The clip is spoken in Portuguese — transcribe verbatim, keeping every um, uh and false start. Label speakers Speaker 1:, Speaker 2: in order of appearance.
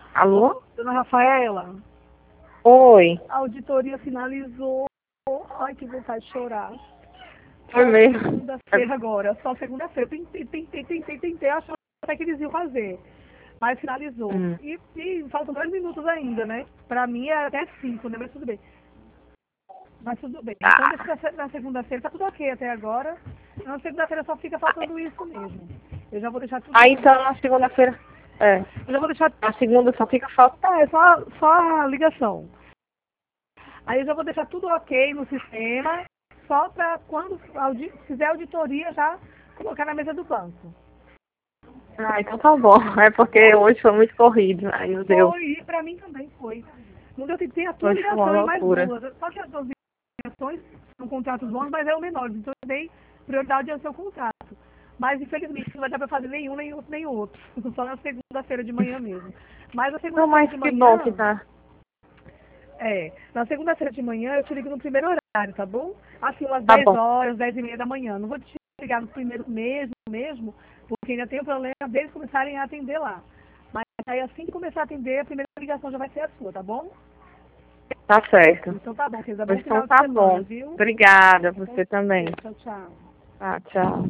Speaker 1: Alô?
Speaker 2: Dona Rafaela,
Speaker 1: Oi.
Speaker 2: a auditoria finalizou. Ai, que vontade de chorar.
Speaker 1: Foi
Speaker 2: Só
Speaker 1: mesmo.
Speaker 2: segunda-feira agora, só segunda-feira. Tentei, tentei, tentei, tentei, achando até que eles iam fazer. Mas finalizou.
Speaker 1: Hum.
Speaker 2: E, e faltam dois minutos ainda, né? Pra mim é até cinco, né? Mas tudo bem. Mas tudo bem. Então,
Speaker 1: Tá.
Speaker 2: deixa pra- na segunda-feira, tá tudo ok até agora. Na segunda-feira só fica faltando isso mesmo. Eu já vou deixar tudo.
Speaker 1: Aí então na segunda-feira. É.
Speaker 2: Eu já vou deixar.
Speaker 1: Na segunda só fica falta.
Speaker 2: É, só, só a ligação. Aí eu já vou deixar tudo ok no sistema, só para quando audi fizer auditoria já colocar na mesa do banco.
Speaker 1: Ah, então tá bom. É porque hoje foi muito corrido. Aí não deu.
Speaker 2: Foi, e para mim também foi. Não deu tempo, tem a tua
Speaker 1: Hoje foi uma
Speaker 2: ligação e mais
Speaker 1: loucura.
Speaker 2: duas. Só que as duas ligações são contratos bons, mas é o menor. Então eu dei prioridade ao seu contrato. Mas infelizmente não vai dar para fazer nenhum, nem outro, nem outro. Só na segunda-feira de manhã mesmo. Mas na
Speaker 1: Não,
Speaker 2: segunda-feira
Speaker 1: mas
Speaker 2: de
Speaker 1: que bom que
Speaker 2: manhã.
Speaker 1: tá.
Speaker 2: É, na segunda-feira de manhã eu te ligo no primeiro horário, tá bom? Assim, umas
Speaker 1: Tá
Speaker 2: dez
Speaker 1: bom.
Speaker 2: horas, dez e meia da manhã. Não vou te ligar no primeiro mesmo, mesmo, porque ainda tem o problema deles começarem a atender lá. Mas aí assim que começar a atender, a primeira ligação já vai ser a sua, tá bom?
Speaker 1: Tá certo.
Speaker 2: Então tá bom, querida. Bom
Speaker 1: Pois então
Speaker 2: final de
Speaker 1: tá
Speaker 2: semana,
Speaker 1: bom.
Speaker 2: viu?
Speaker 1: Obrigada,
Speaker 2: Então,
Speaker 1: você também.
Speaker 2: tchau, tchau.
Speaker 1: Tá, tchau.